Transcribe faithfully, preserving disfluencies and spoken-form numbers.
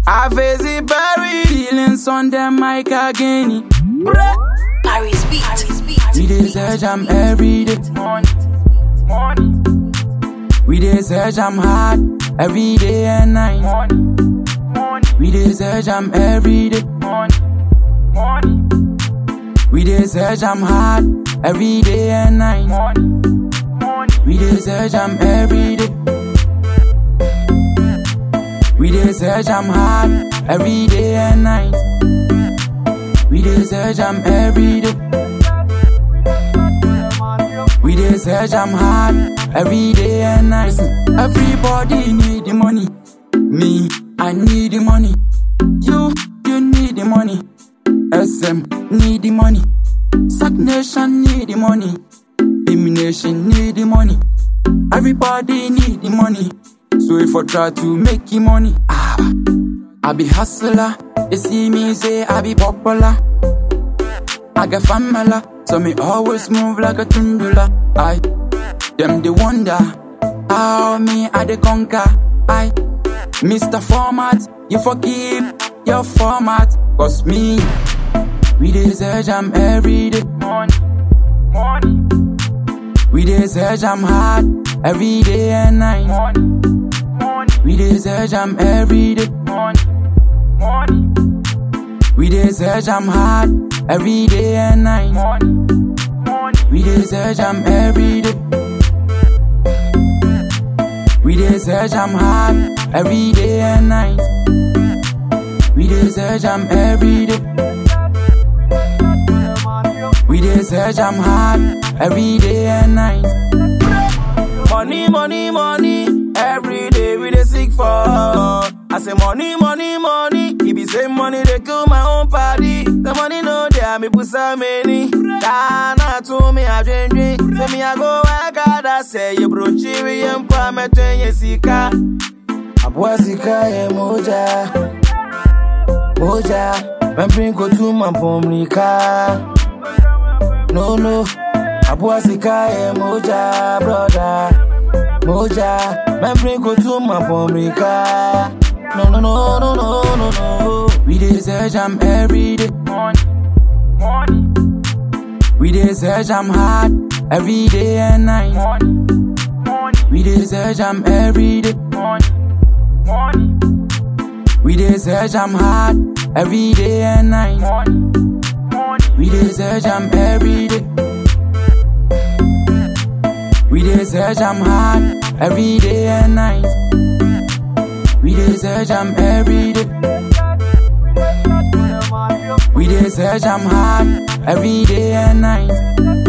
I face it buried, feelings on the mic again. Paris beat. We dey search am every day. We dey search am hard every day and night. We dey search am every day. We dey search am hard every day and night. We dey search am every day. We dey search am hard every day and night. We dey search am every day. We dey search am hard every day and night. Everybody need the money. Me, I need the money. You, you need the money. S M need the money. Sack Nation need the money. Emination need the money. Everybody need the money. So if I try to make the money, ah, I be hustler. You see me say I be popular. I got family, so me always move like a tundula. I, them they wonder how me I dey conquer. I, Mister Format, you forgive your format. Cause me, we dey search am every day. We dey search am hard every day and night. We dey search am every day. We dey search am hard every day and night. We dey search am every day. We dey search am hard every day and night. We dey search am every day. We dey search am hard every day and night. Money, money, money. Every day we dey seek for. I say money, money, money. It be same money they kill my own party. The money no there, me put some money. Dana to me I drink drink. Say me I go work hard. I say you bro chiwi and promise you sika. Abwa sika ye moja, moja. Men bring go to my pomrika. No no, abwa sika ye moja, brother. Moja, men bring go to my pomrika. No, no, no, no, no, no, no. We dey search am every day. We dey search am hard every day and night. We dey search am every day. We dey search am hard every day and night. We dey search am every day. We dey search am hard every day and night. We dey search am every day. We dey search am hard every day and night.